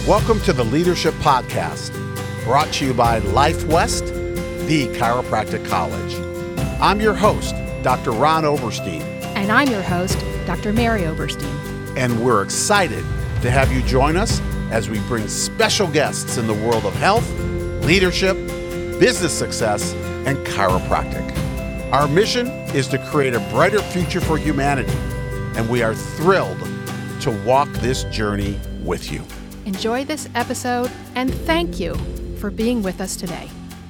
Welcome to the Leadership Podcast, brought to you by Life West, the chiropractic college. I'm your host, Dr. Ron Oberstein. And I'm your host, Dr. Mary Oberstein. And we're excited to have you join us as we bring special guests in the world of health, leadership, business success, and chiropractic. Our mission is to create a brighter future for humanity, and we are thrilled to walk this journey with you. Enjoy this episode, and thank you for being with us today.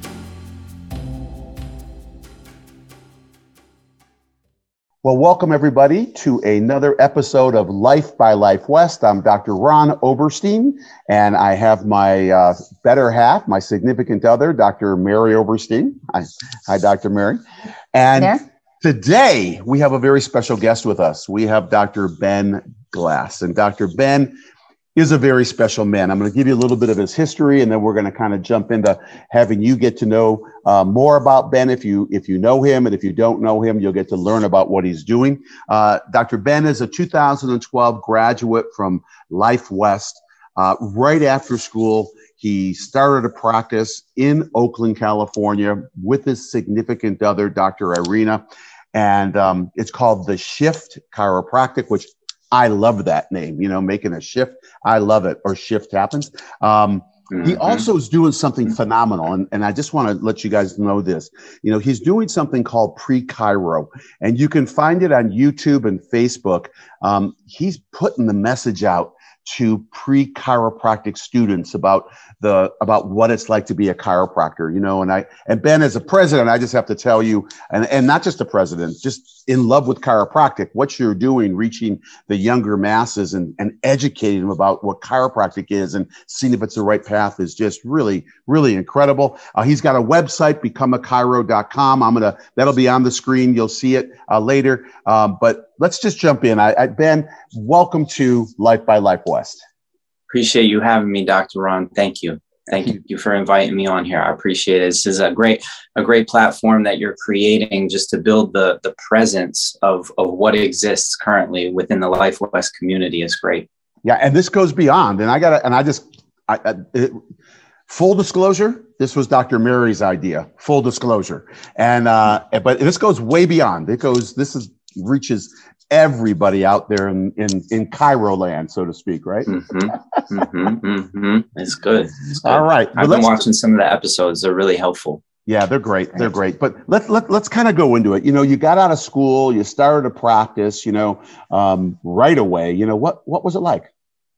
Well, welcome everybody to another episode of Life by Life West. I'm Dr. Ron Oberstein, and I have my better half, my significant other, Dr. Mary Oberstein. Hi, Dr. Mary. And today we have a very special guest with us. We have Dr. Ben Glass, and Dr. Ben is a very special man. I'm going to give you a little bit of his history, and then we're going to kind of jump into having you get to know more about Ben. If you know him, and if you don't know him, you'll get to learn about what he's doing. Dr. Ben is a 2012 graduate from Life West. Right after school, he started a practice in Oakland, California, with his significant other, Dr. Irina, and it's called The Shift Chiropractic, which I love that name, making a shift. I love it, or shift happens. He also is doing something phenomenal, and I just want to let you guys know this. He's doing something called Pre-Chiro, and you can find it on YouTube and Facebook. He's putting the message out to pre-chiropractic students about what it's like to be a chiropractor, and Ben, as a president, I just have to tell you, and not just a president, just in love with chiropractic, what you're doing, reaching the younger masses and educating them about what chiropractic is and seeing if it's the right path is just really, really incredible. He's got a website, becomeachiro.com. That'll be on the screen. You'll see it later. But let's just jump in. Ben, welcome to Life by Life West. Appreciate you having me, Dr. Ron. Thank you. Thank you for inviting me on here. I appreciate it. This is a great platform that you're creating just to build the presence of what exists currently within the Life West community. Is great. Yeah. And this goes beyond, full disclosure, this was Dr. Mary's idea, full disclosure. And, but this goes way beyond. Reaches everybody out there in Chiro land, so to speak, right? It's good. All right. I've been watching some of the episodes. They're really helpful. Yeah, they're great. They're great. But let's kind of go into it. You got out of school, you started a practice, right away. What was it like?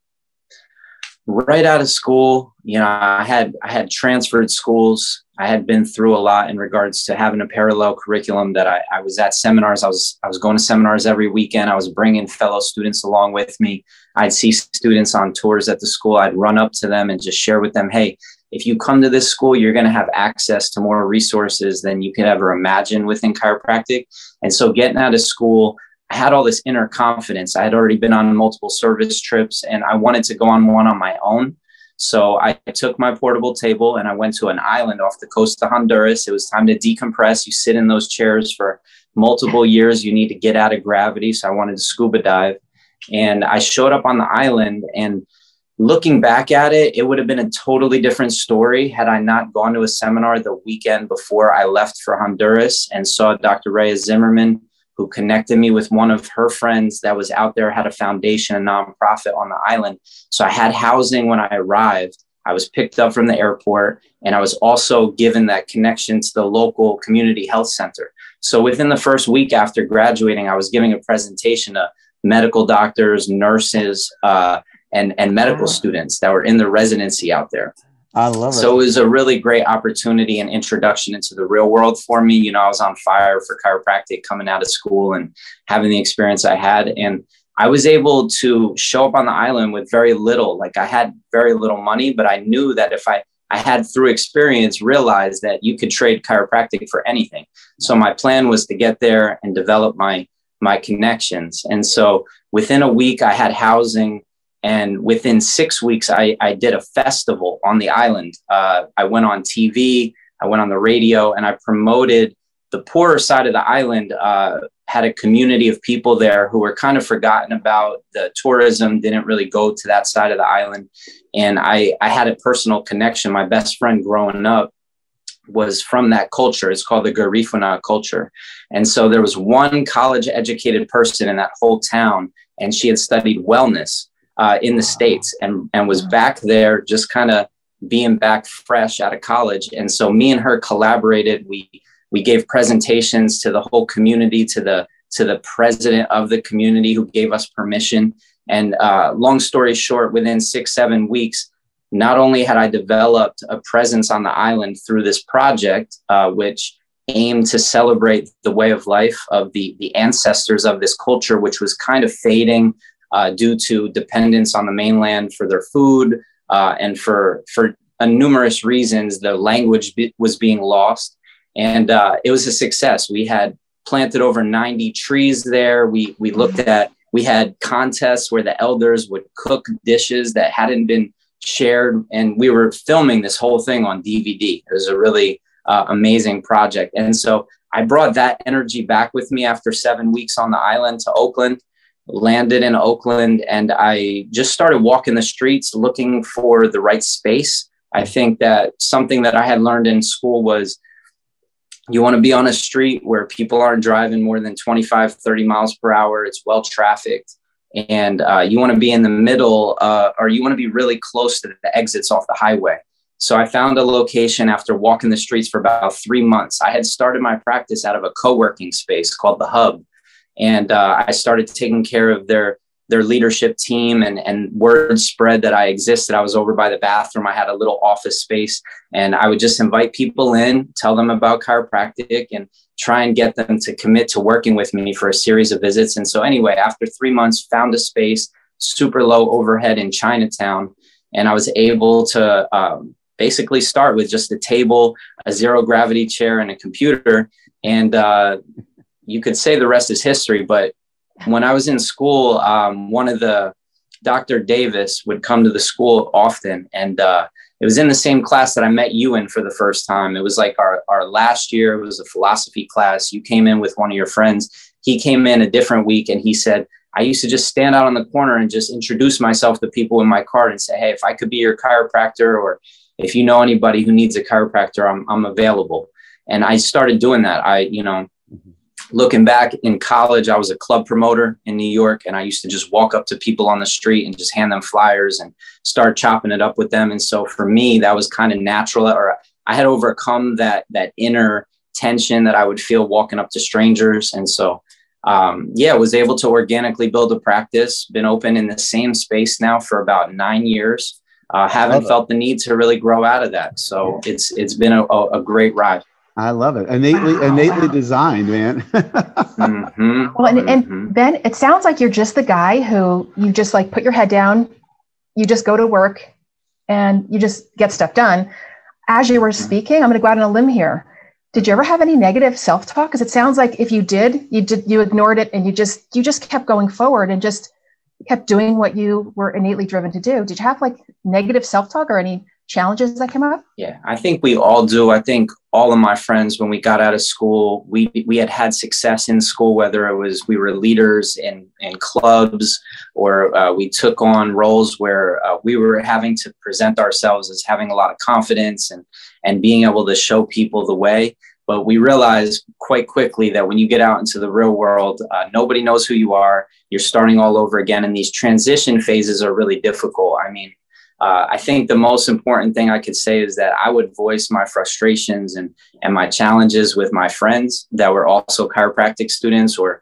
Right out of school, I had transferred schools. I had been through a lot in regards to having a parallel curriculum that I was at seminars. I was going to seminars every weekend. I was bringing fellow students along with me. I'd see students on tours at the school. I'd run up to them and just share with them, hey, if you come to this school, you're going to have access to more resources than you could ever imagine within chiropractic. And so getting out of school, I had all this inner confidence. I had already been on multiple service trips, and I wanted to go on one on my own. So I took my portable table and I went to an island off the coast of Honduras. It was time to decompress. You sit in those chairs for multiple years. You need to get out of gravity. So I wanted to scuba dive. And I showed up on the island, and looking back at it, it would have been a totally different story had I not gone to a seminar the weekend before I left for Honduras and saw Dr. Rhea Zimmerman, who connected me with one of her friends that was out there, had a foundation, a nonprofit on the island. So I had housing when I arrived. I was picked up from the airport, and I was also given that connection to the local community health center. So within the first week after graduating, I was giving a presentation to medical doctors, nurses, and medical students that were in the residency out there. I love it. So it was a really great opportunity and introduction into the real world for me. I was on fire for chiropractic coming out of school and having the experience I had. And I was able to show up on the island with very little. Like, I had very little money, but I knew that if I had, through experience, realized that you could trade chiropractic for anything. So my plan was to get there and develop my connections. And so within a week, I had housing. And within 6 weeks, I did a festival on the island. I went on TV, I went on the radio, and I promoted the poorer side of the island had a community of people there who were kind of forgotten about. The tourism didn't really go to that side of the island. And I had a personal connection. My best friend growing up was from that culture. It's called the Garifuna culture. And so there was one college educated person in that whole town, and she had studied wellness in the States and was back there just kind of being back fresh out of college. And so me and her collaborated. We gave presentations to the whole community, to the president of the community who gave us permission. And long story short, within 6-7 weeks, not only had I developed a presence on the island through this project, which aimed to celebrate the way of life of the ancestors of this culture, which was kind of fading due to dependence on the mainland for their food and for numerous reasons, the language was being lost. And it was a success. We had planted over 90 trees there. We had contests where the elders would cook dishes that hadn't been shared. And we were filming this whole thing on DVD. It was a really amazing project. And so I brought that energy back with me after 7 weeks on the island to Oakland, landed in Oakland, and I just started walking the streets looking for the right space. I think that something that I had learned in school was you want to be on a street where people aren't driving more than 25, 30 miles per hour. It's well trafficked. And you want to be in the middle or you want to be really close to the exits off the highway. So I found a location after walking the streets for about 3 months. I had started my practice out of a co-working space called The Hub. And I started taking care of their leadership team, and word spread that I existed. I was over by the bathroom. I had a little office space, and I would just invite people in, tell them about chiropractic, and try and get them to commit to working with me for a series of visits. And so anyway, after 3 months, found a space, super low overhead in Chinatown. And I was able to basically start with just a table, a zero gravity chair, and a computer. And you could say the rest is history, but when I was in school, one of the Dr. Davis would come to the school often. And it was in the same class that I met you in for the first time. It was like our last year. It was a philosophy class. You came in with one of your friends. He came in a different week, and he said, I used to just stand out on the corner and just introduce myself to people in my car and say, hey, if I could be your chiropractor, or if you know anybody who needs a chiropractor, I'm available. And I started doing that. Looking back in college, I was a club promoter in New York, and I used to just walk up to people on the street and just hand them flyers and start chopping it up with them. And so for me, that was kind of natural, or I had overcome that inner tension that I would feel walking up to strangers. And so, was able to organically build a practice, been open in the same space now for about 9 years. Haven't felt the need to really grow out of that. So it's been a great ride. I love it. Innately designed, man. Mm-hmm. Well, and Ben, it sounds like you're just the guy who you just like put your head down, you just go to work, and you just get stuff done. As you were speaking, I'm going to go out on a limb here. Did you ever have any negative self-talk? Because it sounds like if you did, you ignored it, and you just kept going forward and just kept doing what you were innately driven to do. Did you have like negative self-talk or any challenges that came up? Yeah, I think we all do. I think all of my friends, when we got out of school, we had success in school, whether it was we were leaders in clubs, or we took on roles where we were having to present ourselves as having a lot of confidence and being able to show people the way. But we realized quite quickly that when you get out into the real world, nobody knows who you are. You're starting all over again. And these transition phases are really difficult. I mean, I think the most important thing I could say is that I would voice my frustrations and my challenges with my friends that were also chiropractic students, or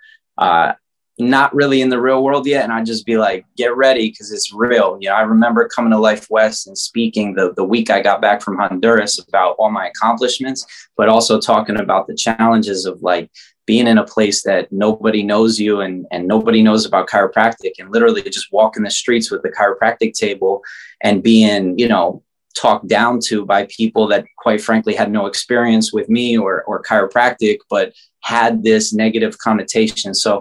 not really in the real world yet. And I'd just be like, get ready, because it's real. I remember coming to Life West and speaking the week I got back from Honduras about all my accomplishments, but also talking about the challenges of like being in a place that nobody knows you and nobody knows about chiropractic, and literally just walking the streets with the chiropractic table and being, talked down to by people that quite frankly had no experience with me or chiropractic, but had this negative connotation. So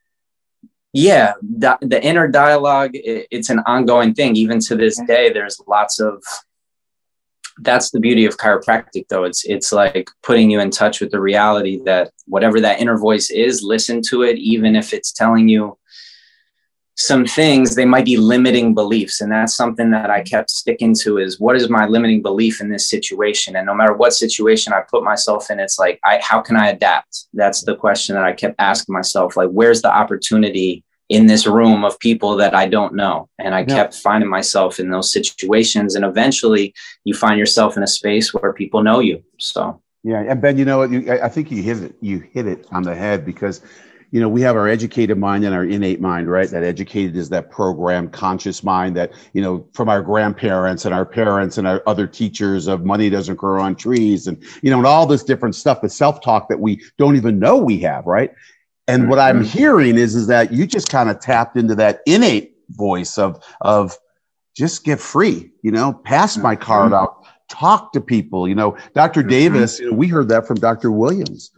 yeah, the inner dialogue, it's an ongoing thing. Even to this day, there's lots of that's the beauty of chiropractic, though. It's like putting you in touch with the reality that whatever that inner voice is, listen to it, even if it's telling you some things. They might be limiting beliefs. And that's something that I kept sticking to, is what is my limiting belief in this situation? And no matter what situation I put myself in, it's like, how can I adapt? That's the question that I kept asking myself. Like, where's the opportunity in this room of people that I don't know? And I kept finding myself in those situations. And eventually you find yourself in a space where people know you. So, yeah. And Ben, you know what, I think you hit it on the head, because we have our educated mind and our innate mind, right? That educated is that programmed conscious mind that, from our grandparents and our parents and our other teachers of money doesn't grow on trees, and, and all this different stuff, the self-talk that we don't even know we have, right? And what I'm hearing is that you just kind of tapped into that innate voice of just get free, pass my card out. Talk to people, Dr. Davis, we heard that from Dr. Williams.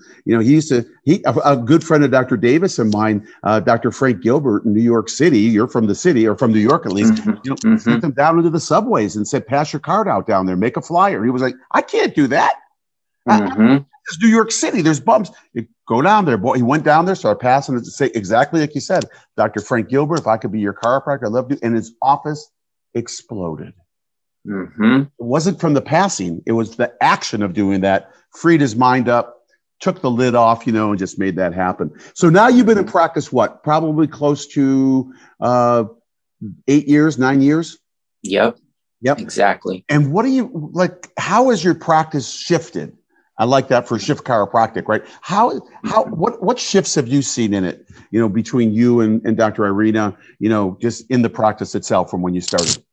A good friend of Dr. Davis and mine, Dr. Frank Gilbert in New York City, you're from the city, or from New York at least, sent them down into the subways and said, pass your card out down there, make a flyer. He was like, I can't do that. It's New York City, there's bumps. You go down there. Boy, he went down there, started passing it to say exactly like you said, Dr. Frank Gilbert, if I could be your chiropractor, I'd love to. And his office exploded. It wasn't from the passing. It was the action of doing that, freed his mind up, took the lid off, and just made that happen. So now you've been in practice, what, probably close to 8 years, 9 years? Yep. Exactly. And what do you like? How has your practice shifted? I like that for Shift Chiropractic, right? What shifts have you seen in it, between you and Dr. Irina, just in the practice itself from when you started?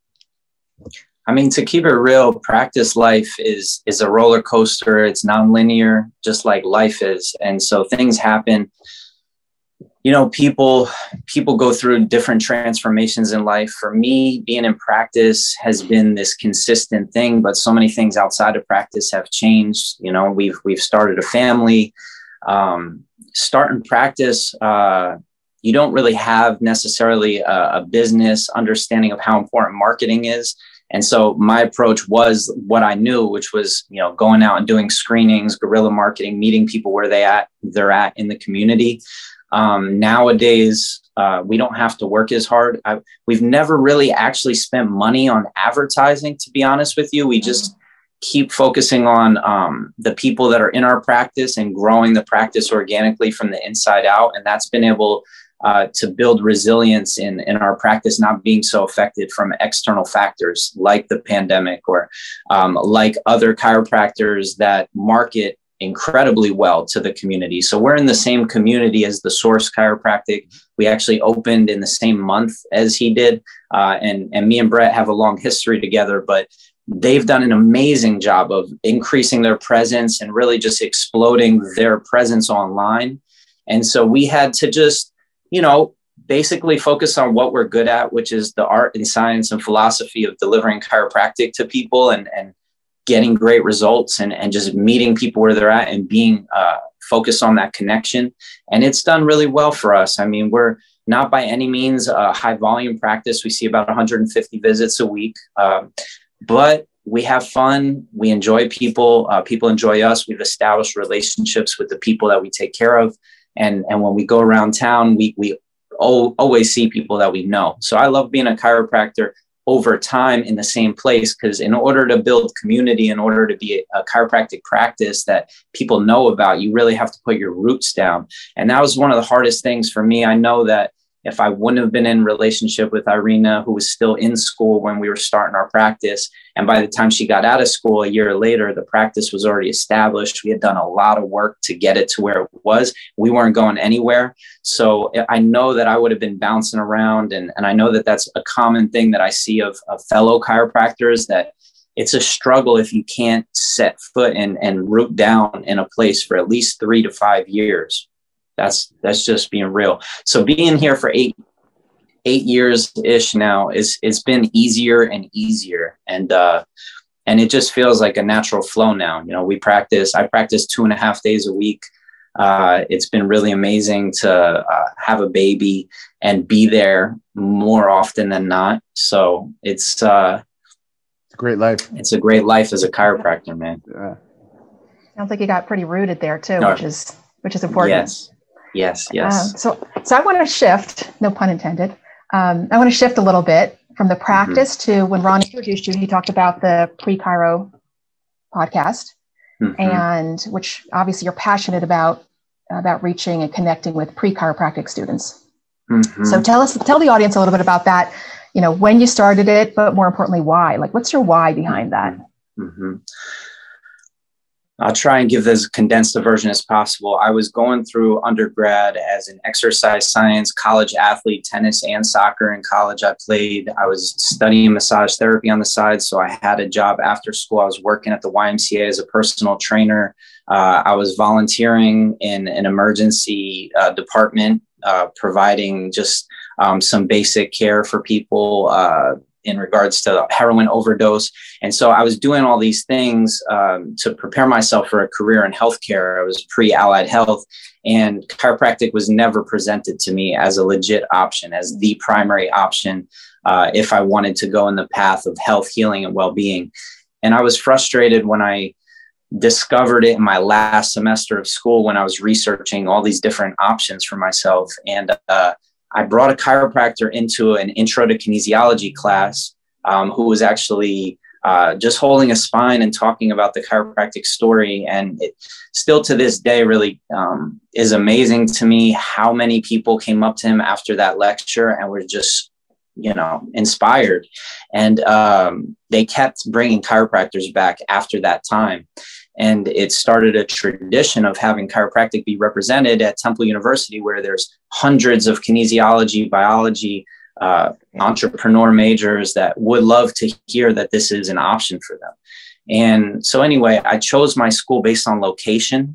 I mean, to keep it real, practice life is a roller coaster. It's nonlinear, just like life is. And so things happen. People go through different transformations in life. For me, being in practice has been this consistent thing, but so many things outside of practice have changed. We've started a family. Starting practice, you don't really have necessarily a business understanding of how important marketing is. And so my approach was what I knew, which was, going out and doing screenings, guerrilla marketing, meeting people where they're at in the community. Nowadays, we don't have to work as hard. We've never really actually spent money on advertising, to be honest with you. We just keep focusing on the people that are in our practice and growing the practice organically from the inside out. And that's been able to build resilience in our practice, not being so affected from external factors like the pandemic or like other chiropractors that market incredibly well to the community. So we're in the same community as the Source Chiropractic. We actually opened in the same month as he did. And me and Brett have a long history together, but they've done an amazing job of increasing their presence and really just exploding their presence online. And so we had to just, basically focus on what we're good at, which is the art and science and philosophy of delivering chiropractic to people and getting great results and just meeting people where they're at and being focused on that connection. And it's done really well for us. I mean, we're not by any means a high volume practice. We see about 150 visits a week, but we have fun. We enjoy people. People enjoy us. We've established relationships with the people that we take care of. And when we go around town, we always see people that we know. So I love being a chiropractor over time in the same place, because in order to build community, in order to be a chiropractic practice that people know about, you really have to put your roots down. And that was one of the hardest things for me. I know that if I wouldn't have been in relationship with Irina, who was still in school when we were starting our practice, and by the time she got out of school a year later, the practice was already established. We had done a lot of work to get it to where it was. We weren't going anywhere. So I know that I would have been bouncing around. And I know that that's a common thing that I see of fellow chiropractors, that it's a struggle if you can't set foot and root down in a place for at least 3 to 5 years. That's just being real. So being here for eight years ish now it's been easier and easier. And it just feels like a natural flow now. I practice 2.5 days a week. It's been really amazing to have a baby and be there more often than not. So it's Great life. It's a great life as a chiropractor, man. Yeah. Sounds like you got pretty rooted there too, which is important. Yes. So I want to shift, no pun intended. I want to shift a little bit from the practice to when Ron introduced you, he talked about the Pre-Chiro podcast, and which obviously you're passionate about reaching and connecting with pre-chiropractic students. So tell the audience a little bit about that, when you started it, but more importantly, why? Like, what's your why behind that? I'll try and give this condensed a version as possible. I was going through undergrad as an exercise science college athlete, tennis and soccer in college. I was studying massage therapy on the side. So I had a job after school. I was working at the YMCA as a personal trainer. I was volunteering in an emergency department, providing just some basic care for people in regards to heroin overdose. And so I was doing all these things to prepare myself for a career in healthcare. I was pre-allied health, and chiropractic was never presented to me as a legit option, as the primary option if I wanted to go in the path of health, healing, and well-being. And I was frustrated when I discovered it in my last semester of school when I was researching all these different options for myself. And I brought a chiropractor into an intro to kinesiology class who was actually just holding a spine and talking about the chiropractic story. And it still to this day really is amazing to me how many people came up to him after that lecture and were just, inspired. And they kept bringing chiropractors back after that time. And it started a tradition of having chiropractic be represented at Temple University, where there's hundreds of kinesiology, biology, entrepreneur majors that would love to hear that this is an option for them. And so anyway, I chose my school based on location.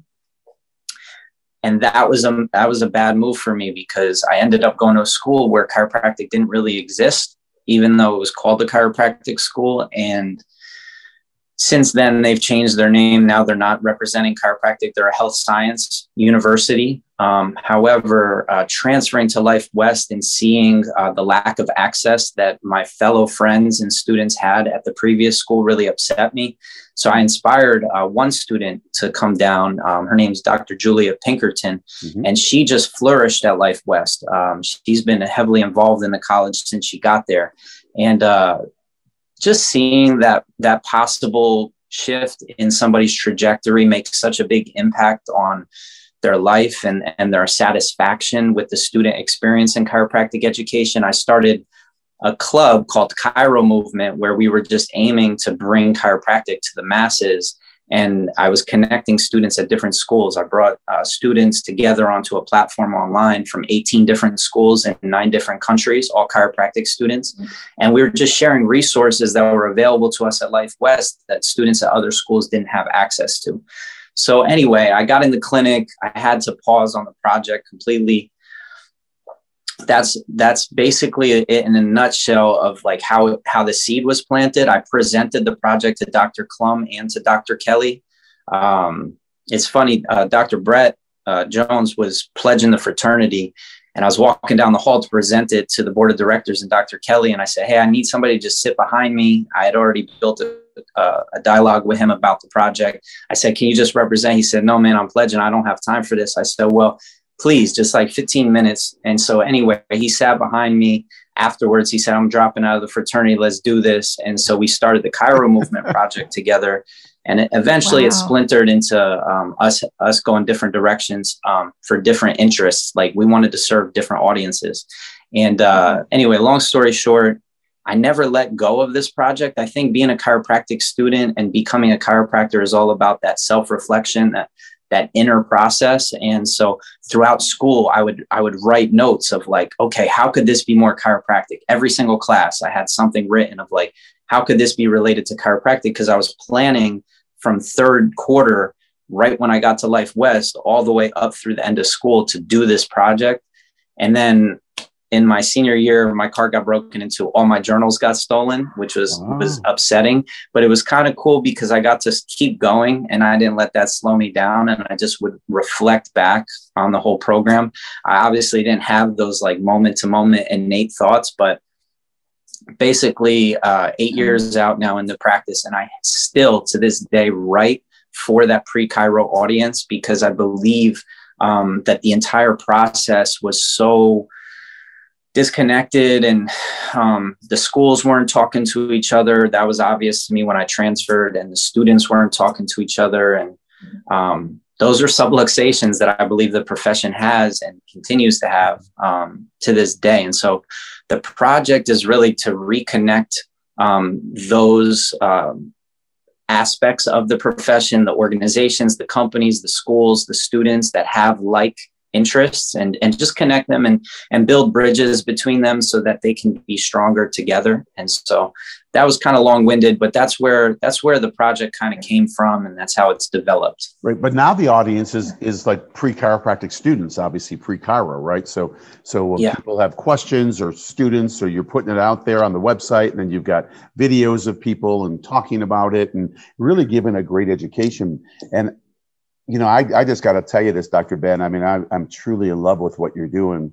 And that was a bad move for me, because I ended up going to a school where chiropractic didn't really exist, even though it was called the chiropractic school. And since then, they've changed their name. Now they're not representing chiropractic. They're a health science university. However, transferring to Life West and seeing the lack of access that my fellow friends and students had at the previous school really upset me. So I inspired one student to come down. Her name's Dr. Julia Pinkerton, and she just flourished at Life West. She's been heavily involved in the college since she got there. And just seeing that possible shift in somebody's trajectory makes such a big impact on their life and their satisfaction with the student experience in chiropractic education. I started a club called Chiro Movement, where we were just aiming to bring chiropractic to the masses. And I was connecting students at different schools. I brought students together onto a platform online from 18 different schools in 9 different countries, all chiropractic students. And we were just sharing resources that were available to us at Life West that students at other schools didn't have access to. So anyway, I got in the clinic. I had to pause on the project completely. That's basically it in a nutshell of like how the seed was planted. I presented the project to Dr. Klum and to Dr. Kelly. It's funny, Dr. Brett Jones was pledging the fraternity, and I was walking down the hall to present it to the board of directors and Dr. Kelly. And I said, hey, I need somebody to just sit behind me. I had already built a dialogue with him about the project. I said, can you just represent? He said, no, man, I'm pledging. I don't have time for this. I said, well, please, just like 15 minutes. And so anyway, he sat behind me. Afterwards, he said, I'm dropping out of the fraternity. Let's do this. And so we started the Chiro Movement project together. And eventually it splintered into us going different directions for different interests. Like we wanted to serve different audiences. And anyway, long story short, I never let go of this project. I think being a chiropractic student and becoming a chiropractor is all about that self-reflection, that inner process. And so throughout school, I would write notes of like, okay, how could this be more chiropractic? Every single class, I had something written of like, how could this be related to chiropractic? Because I was planning from third quarter, right when I got to Life West, all the way up through the end of school to do this project. And then in my senior year, my car got broken into, all my journals got stolen, which was upsetting, but it was kind of cool because I got to keep going and I didn't let that slow me down. And I just would reflect back on the whole program. I obviously didn't have those like moment to moment innate thoughts, but basically 8 years out now into practice, and I still to this day write for that pre-chiro audience, because I believe that the entire process was so disconnected, and the schools weren't talking to each other. That was obvious to me when I transferred, and the students weren't talking to each other. And those are subluxations that I believe the profession has and continues to have to this day. And so the project is really to reconnect those aspects of the profession, the organizations, the companies, the schools, the students that have like interests, and just connect them and build bridges between them so that they can be stronger together. And so that was kind of long-winded, but that's where the project kind of came from, and that's how it's developed. Right. But now the audience is like pre-chiropractic students, obviously pre-chiro, right? So when people have questions, or students, or you're putting it out there on the website, and then you've got videos of people and talking about it and really giving a great education. And you know, I just got to tell you this, Dr. Ben. I mean, I'm truly in love with what you're doing.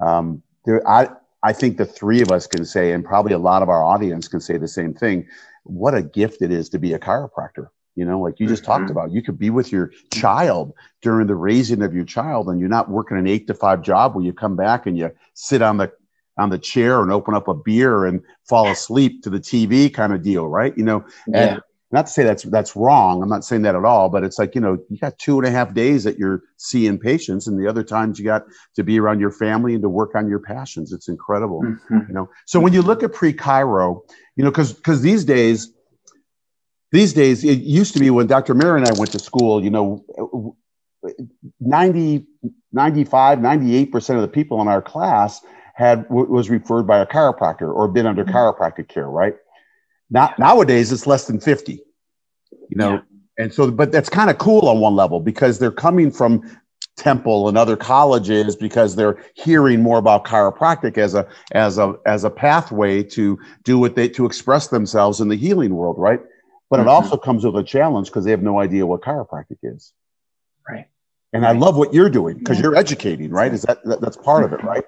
I think the three of us can say, and probably a lot of our audience can say the same thing, what a gift it is to be a chiropractor. You know, like you just talked about, you could be with your child during the raising of your child, and you're not working an 8 to 5 job where you come back and you sit on the chair and open up a beer and fall asleep to the TV kind of deal, right? You know, and not to say that's wrong. I'm not saying that at all, but it's like, you know, you got 2.5 days that you're seeing patients, and the other times you got to be around your family and to work on your passions. It's incredible, you know? So when you look at pre-chiro, you know, cause these days, it used to be when Dr. Mary and I went to school, you know, 90, 95, 98% of the people in our class was referred by a chiropractor or been under chiropractic care, right? Nowadays, it's less than 50, you know, and so, but that's kind of cool on one level, because they're coming from Temple and other colleges because they're hearing more about chiropractic as a pathway to to express themselves in the healing world, right? But it also comes with a challenge because they have no idea what chiropractic is, right? And I love what you're doing because you're educating, right? That's part of it, right?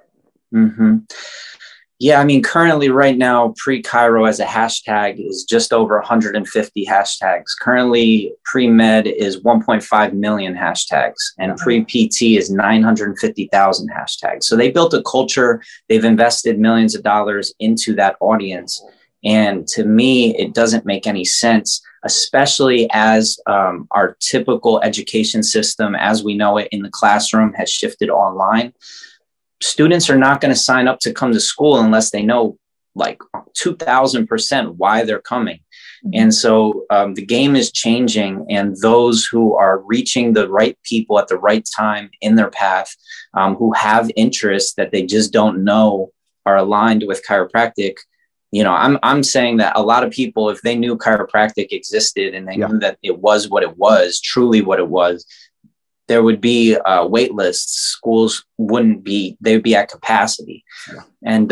Yeah, I mean, currently right now, pre-chiro as a hashtag is just over 150 hashtags. Currently, pre-med is 1.5 million hashtags, and pre-PT is 950,000 hashtags. So they built a culture. They've invested millions of dollars into that audience. And to me, it doesn't make any sense, especially as our typical education system, as we know it in the classroom, has shifted online. Students are not going to sign up to come to school unless they know like 2000% why they're coming. And so the game is changing, and those who are reaching the right people at the right time in their path, who have interests that they just don't know are aligned with chiropractic. You know, I'm saying that a lot of people, if they knew chiropractic existed and they knew that it was what it was, truly what it was, there would be wait lists. Schools wouldn't be, they would be at capacity. And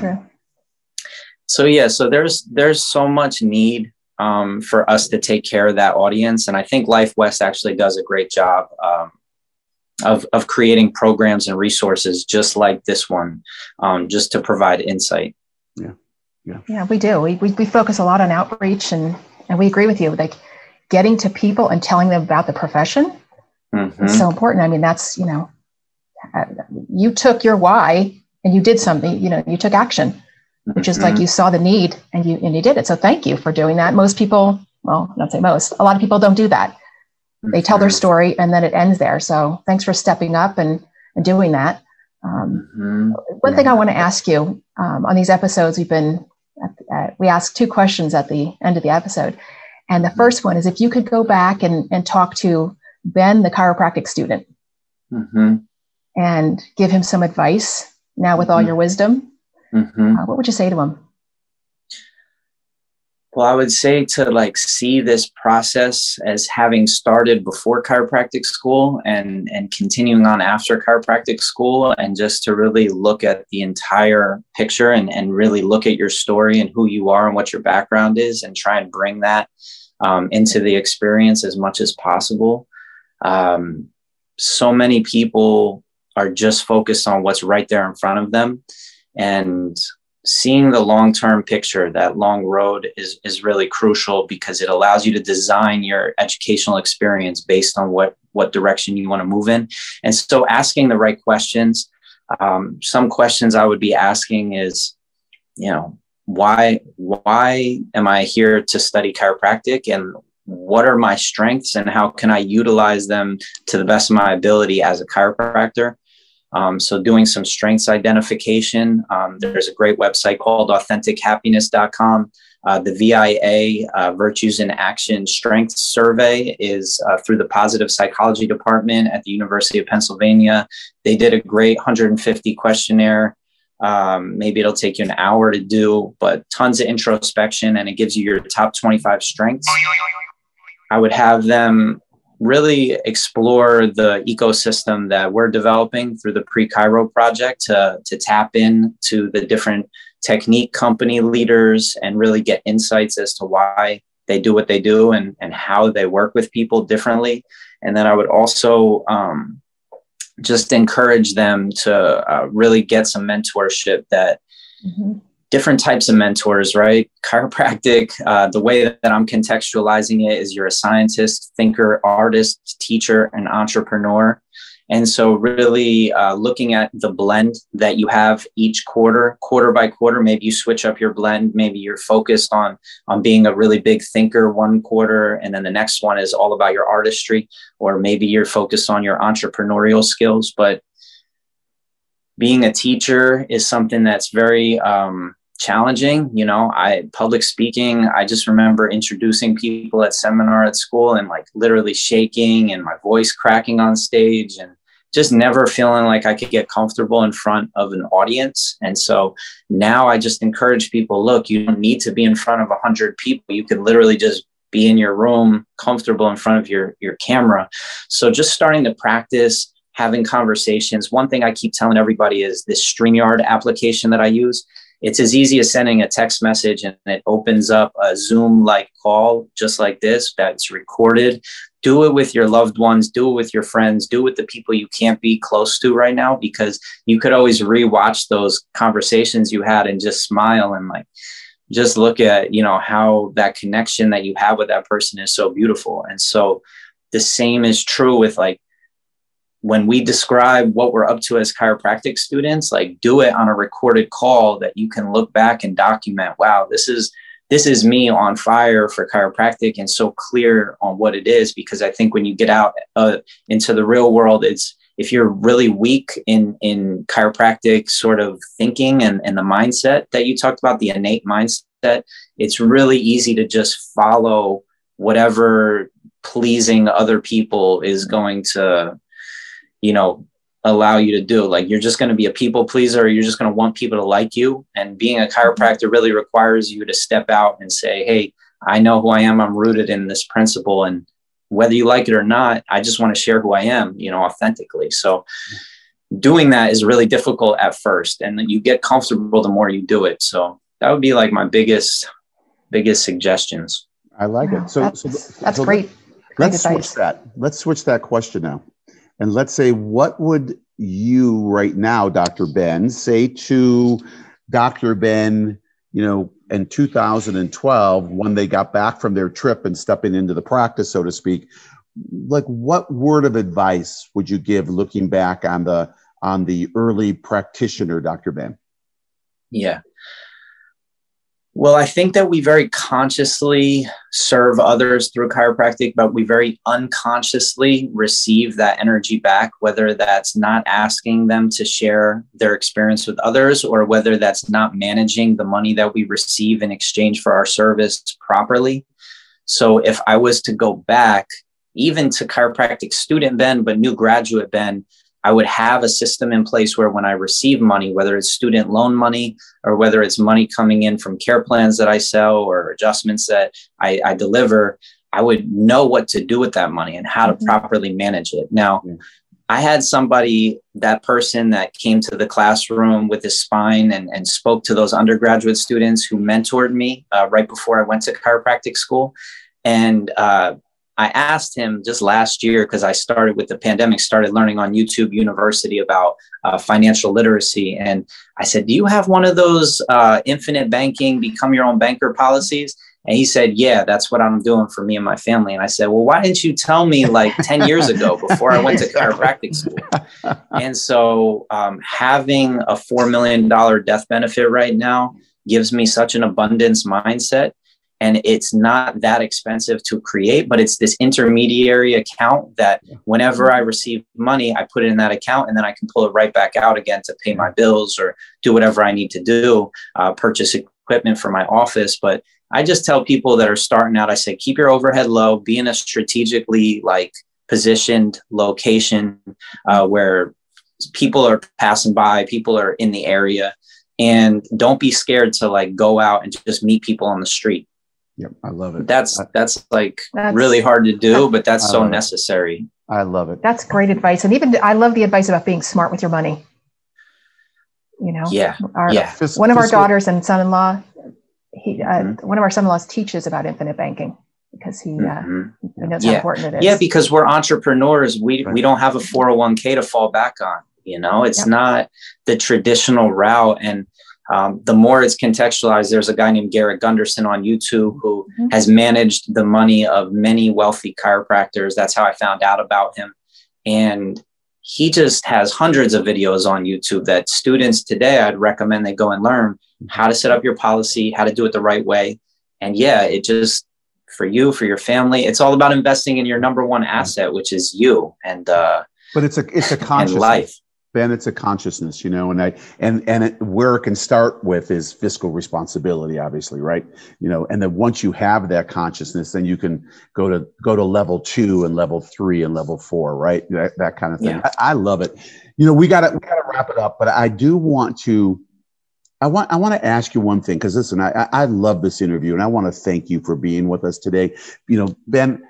so there's so much need for us to take care of that audience. And I think LifeWest actually does a great job of creating programs and resources just like this one, just to provide insight. Yeah, we do. We focus a lot on outreach, and we agree with you. Like getting to people and telling them about the profession is so important. I mean, that's, you know, you took your why and you did something, you know, you took action, which is like you saw the need and you did it. So thank you for doing that. Most people, well, not say most, a lot of people don't do that. They tell their story and then it ends there. So thanks for stepping up and doing that. One thing I want to ask you, on these episodes, we ask 2 questions at the end of the episode. And the first one is, if you could go back and talk to Ben, the chiropractic student, and give him some advice now with all your wisdom, what would you say to him? Well, I would say to see this process as having started before chiropractic school and continuing on after chiropractic school, and just to really look at the entire picture and really look at your story and who you are and what your background is, and try and bring that into the experience as much as possible. So many people are just focused on what's right there in front of them. And seeing the long-term picture, that long road is really crucial, because it allows you to design your educational experience based on what direction you want to move in. And so asking the right questions, some questions I would be asking is, why am I here to study chiropractic, and what are my strengths, and how can I utilize them to the best of my ability as a chiropractor? So doing some strengths identification. There's a great website called AuthenticHappiness.com. The VIA Virtues in Action Strengths Survey is through the Positive Psychology Department at the University of Pennsylvania. They did a great 150 questionnaire. Maybe it'll take you an hour to do, but tons of introspection, and it gives you your top 25 strengths. I would have them really explore the ecosystem that we're developing through the Pre-Chiro project to tap into the different technique company leaders and really get insights as to why they do what they do and how they work with people differently. And then I would also just encourage them to really get some mentorship, that different types of mentors, right? Chiropractic, the way that I'm contextualizing it is you're a scientist, thinker, artist, teacher, and entrepreneur. And so really looking at the blend that you have each quarter by quarter, maybe you switch up your blend. Maybe you're focused on being a really big thinker one quarter, and then the next one is all about your artistry, or maybe you're focused on your entrepreneurial skills. But being a teacher is something that's very challenging. Public speaking, I just remember introducing people at seminar at school and like literally shaking and my voice cracking on stage, and just never feeling like I could get comfortable in front of an audience. And so now I just encourage people, look, you don't need to be in front of 100 people. You could literally just be in your room, comfortable in front of your camera. So just starting to practice having conversations. One thing I keep telling everybody is this StreamYard application that I use. It's as easy as sending a text message and it opens up a Zoom-like call just like this that's recorded. Do it with your loved ones, do it with your friends, do it with the people you can't be close to right now, because you could always rewatch those conversations you had and just smile and like just look at, how that connection that you have with that person is so beautiful. And so the same is true with like, when we describe what we're up to as chiropractic students, like do it on a recorded call that you can look back and document, wow, this is me on fire for chiropractic, and so clear on what it is. Because I think when you get out into the real world, it's, if you're really weak in chiropractic sort of thinking and the mindset that you talked about, the innate mindset, it's really easy to just follow whatever pleasing other people is going to allow you to do. Like, you're just going to be a people pleaser, or you're just going to want people to like you. And being a chiropractor really requires you to step out and say, hey, I know who I am. I'm rooted in this principle. And whether you like it or not, I just want to share who I am, authentically. So doing that is really difficult at first. And then you get comfortable the more you do it. So that would be like my biggest suggestions. I like it. So that's great. Let's switch that question now. And let's say, what would you right now, Dr. Ben, say to Dr. Ben, in 2012, when they got back from their trip and stepping into the practice, so to speak? Like, what word of advice would you give looking back on the early practitioner, Dr. Ben? Yeah. Well, I think that we very consciously serve others through chiropractic, but we very unconsciously receive that energy back, whether that's not asking them to share their experience with others, or whether that's not managing the money that we receive in exchange for our service properly. So if I was to go back, even to chiropractic student Ben, but new graduate Ben, I would have a system in place where when I receive money, whether it's student loan money or whether it's money coming in from care plans that I sell or adjustments that I deliver, I would know what to do with that money and how to properly manage it. Now, I had that person that came to the classroom with his spine and spoke to those undergraduate students who mentored me right before I went to chiropractic school. And I asked him just last year, because I started with the pandemic, started learning on YouTube University about financial literacy. And I said, do you have one of those infinite banking, become your own banker policies? And he said, yeah, that's what I'm doing for me and my family. And I said, well, why didn't you tell me like 10 years ago before I went to chiropractic school? And so having a $4 million death benefit right now gives me such an abundance mindset. And it's not that expensive to create, but it's this intermediary account that whenever I receive money, I put it in that account, and then I can pull it right back out again to pay my bills or do whatever I need to do, purchase equipment for my office. But I just tell people that are starting out, I say, keep your overhead low, be in a strategically like positioned location where people are passing by, people are in the area, and don't be scared to like go out and just meet people on the street. Yep, I love it. That's really hard to do, but that's so necessary. I love it. That's great advice. And even I love the advice about being smart with your money. You know, one of our daughters and son-in-law, one of our son-in-laws teaches about infinite banking because he knows how important it is. Yeah, because we're entrepreneurs. We don't have a 401k to fall back on. You know, it's not the traditional route. And the more it's contextualized, there's a guy named Garrett Gunderson on YouTube who has managed the money of many wealthy chiropractors. That's how I found out about him. And he just has hundreds of videos on YouTube that students today, I'd recommend they go and learn how to set up your policy, how to do it the right way. And it just, for you, for your family, it's all about investing in your number one asset, which is you. And, but it's a conscious life. Ben, it's a consciousness, you know, and where it can start with is fiscal responsibility, obviously, right? You know, and then once you have that consciousness, then you can go to level 2 and level 3 and level 4, right? That kind of thing. Yeah. I love it. You know, we gotta wrap it up, but I do want to. I want to ask you one thing, because listen, I love this interview, and I want to thank you for being with us today. You know, Ben,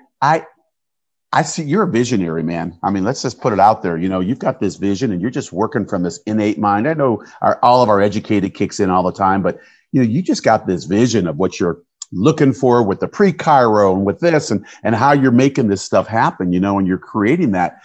I see you're a visionary, man. I mean, let's just put it out there. You know, you've got this vision and you're just working from this innate mind. I know all of our educated kicks in all the time, but you know, you just got this vision of what you're looking for with the pre-chiro and with this and how you're making this stuff happen, you know, and you're creating that.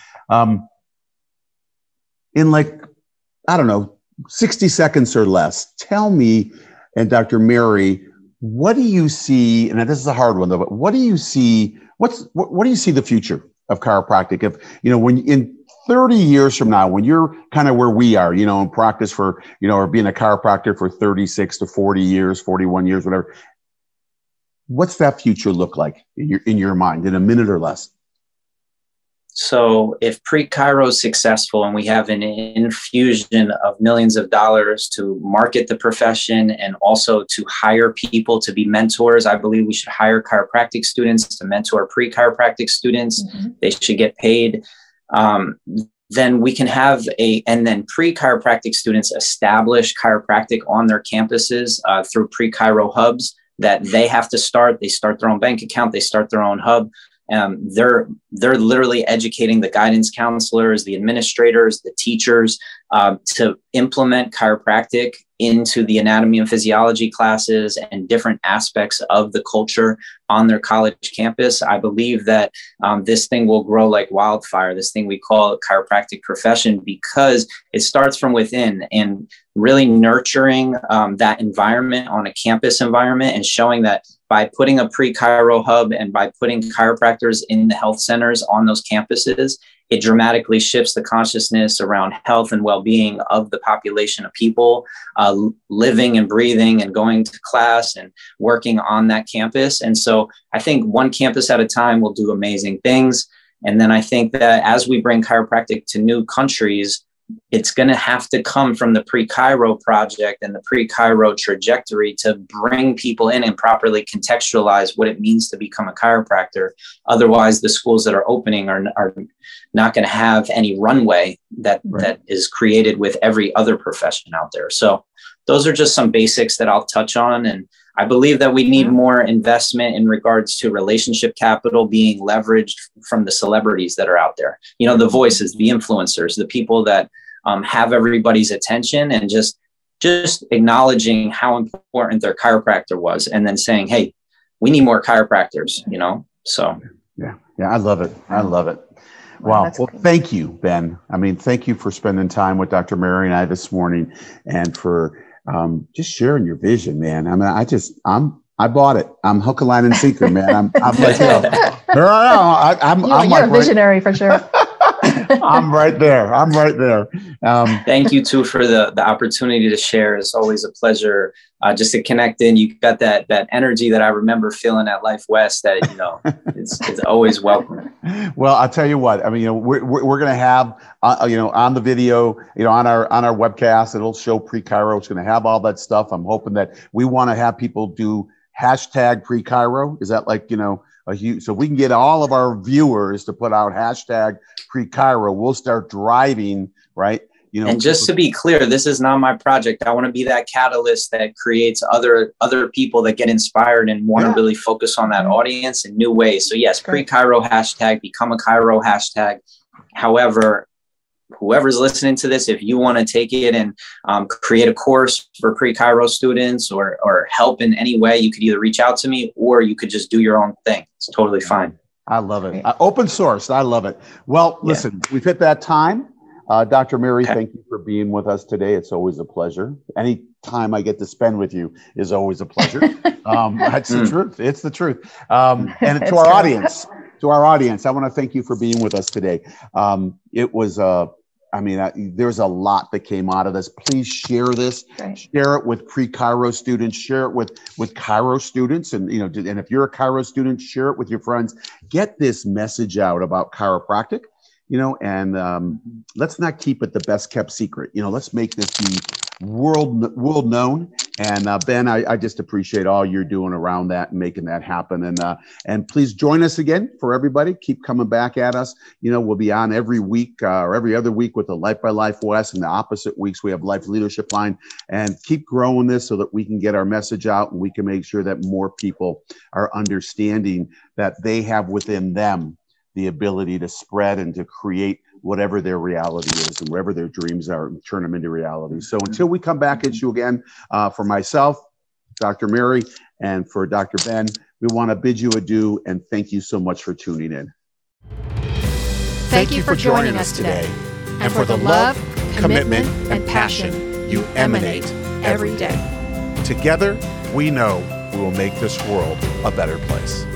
In like, I don't know, 60 seconds or less, tell me, and Dr. Mary, what do you see? And this is a hard one though, but what do you see? What do you see the future of chiropractic? If, you know, when in 30 years from now, when you're kind of where we are, you know, in practice for, you know, or being a chiropractor for 36 to 40 years, 41 years, whatever, what's that future look like in your mind in a minute or less? So if pre-chiro is successful and we have an infusion of millions of dollars to market the profession and also to hire people to be mentors, I believe we should hire chiropractic students to mentor pre-chiropractic students. They should get paid. Then we can have and then pre-chiropractic students establish chiropractic on their campuses through pre-chiro hubs that they have to start. They start their own bank account. They start their own hub. They're literally educating the guidance counselors, the administrators, the teachers to implement chiropractic into the anatomy and physiology classes and different aspects of the culture on their college campus. I believe that this thing will grow like wildfire, this thing we call a chiropractic profession, because it starts from within and really nurturing that environment on a campus environment and showing that by putting a pre-chiro hub and by putting chiropractors in the health centers on those campuses, it dramatically shifts the consciousness around health and well-being of the population of people living and breathing and going to class and working on that campus. And so I think one campus at a time will do amazing things. And then I think that as we bring chiropractic to new countries, it's going to have to come from the pre-chiro project and the pre-chiro trajectory to bring people in and properly contextualize what it means to become a chiropractor. Otherwise, the schools that are opening are not going to have any runway that is created with every other profession out there. So those are just some basics that I'll touch on. And I believe that we need more investment in regards to relationship capital being leveraged from the celebrities that are out there. You know, the voices, the influencers, the people that have everybody's attention, and just acknowledging how important their chiropractor was, and then saying, hey, we need more chiropractors, you know? So Yeah. I love it. I love it. Wow. Well, thank you, Ben. I mean, thank you for spending time with Dr. Mary and I this morning, and for just sharing your vision, man. I mean, I bought it. I'm hook, line, and sinker, man. I'm like, you're a visionary for sure. I'm right there. Thank you too for the opportunity to share. It's always a pleasure just to connect in. You got that energy that I remember feeling at Life West that, it's always welcome. Well, I'll tell you what, I mean, we're going to have, on the video, on our webcast, it'll show pre-Chiro. It's going to have all that stuff. I'm hoping that we want to have people do hashtag pre-Chiro. Is that like, so we can get all of our viewers to put out hashtag pre-Chiro. We'll start driving, right? And just to be clear, this is not my project. I want to be that catalyst that creates other people that get inspired and want to really focus on that audience in new ways. So yes, pre-Chiro hashtag, become a Chiro hashtag. However, whoever's listening to this, if you want to take it and create a course for pre-Chiro students or help in any way, you could either reach out to me or you could just do your own thing. It's totally fine. I love it. Open source. I love it. Well, listen, we've hit that time. Dr. Mary, thank you for being with us today. It's always a pleasure. Any time I get to spend with you is always a pleasure. That's the truth. It's the truth. And to our audience, I want to thank you for being with us today. It was, there's a lot that came out of this. Please share this. Share it with pre-Chiro students. Share it with Chiro students. And, and if you're a Chiro student, share it with your friends. Get this message out about chiropractic. And let's not keep it the best kept secret. Let's make this be world known. And Ben, I just appreciate all you're doing around that and making that happen. And please join us again for everybody. Keep coming back at us. We'll be on every week or every other week with the Life by Life West, and the opposite weeks we have Life Leadership Line. And keep growing this so that we can get our message out and we can make sure that more people are understanding that they have within them the ability to spread and to create whatever their reality is and wherever their dreams are and turn them into reality. So until we come back at you again, for myself, Dr. Mary, and for Dr. Ben, we want to bid you adieu and thank you so much for tuning in. Thank you for joining us today and for the love, commitment, and passion you emanate every day. Together, we know we will make this world a better place.